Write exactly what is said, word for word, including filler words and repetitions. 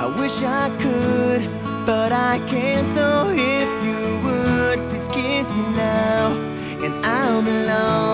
I wish I could, but I can't. So if you would, please kiss me now, and I'll be alone.